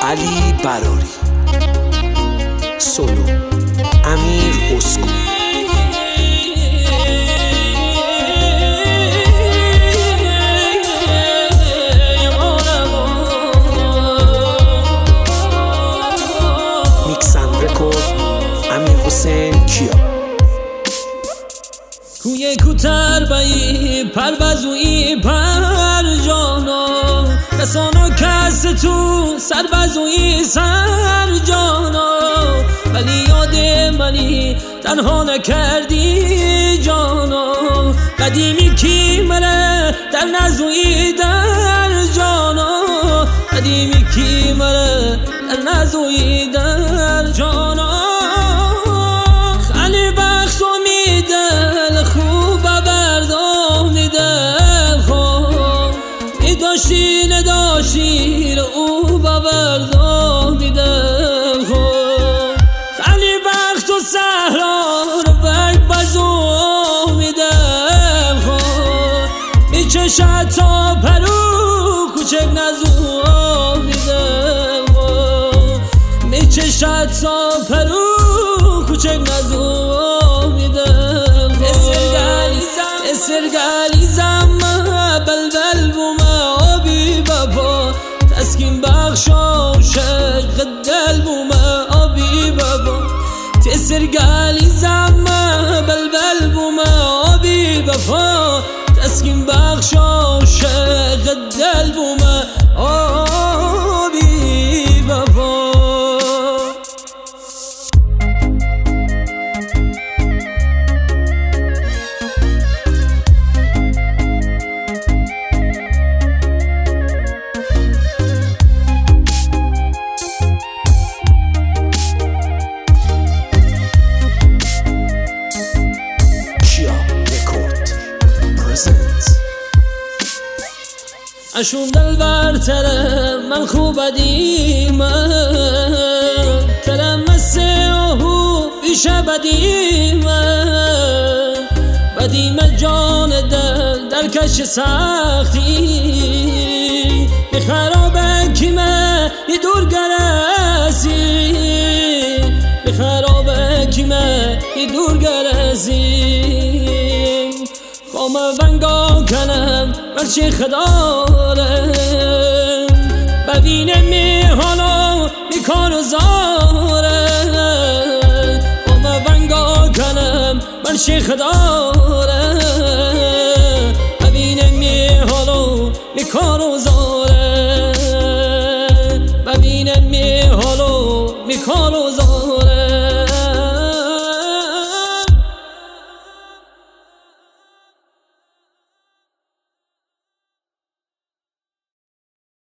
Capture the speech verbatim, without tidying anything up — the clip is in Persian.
علی براری، سولو امیر اسکو. میکسن رکورد امیر حسین کیا. کوی کوتر بایی پروازوی پر جانا، کسانا کس تو سر بزوی سر جانا، ولی یاد منی تنها نکردی جانا. قدیمی کی مره در نزوی در جانا، قدیمی کی مره در نزوی در جانا. خیلی بخت دل خوب بردام دل خوب میداشتی نداشتی رو او بردام دل خوب. خیلی وقت و صحرا رو برگ بزوم دل خوب میچشد تا پرو کوچک نزوم دل خوب میچشد تا پرو کوچک نزوم دل. سرگالیزم بلبل بومه آبی بابا، تسکین بخش عاشق دل بومه آبی بابا. سرگالیزم بلبل بومه آبی بابا، تسکین بخش عاشق دل بومه آبی بابا. اشون دل برتره من خوب بدیمه، ترم مسه آهو بیشه بدیمه، بدیمه جان دل در کش سختی. بی خرابه کیمه یه دور گرسی، بی خرابه کیمه یه دور گرسی. خوامه ونگا کنم برچی خداره، ببینه می حالا می کار و زاره. خوامه ونگا کنم برچی خداره، ببینه می حالا می کار و زاره، ببینه می حالا می کار و زاره.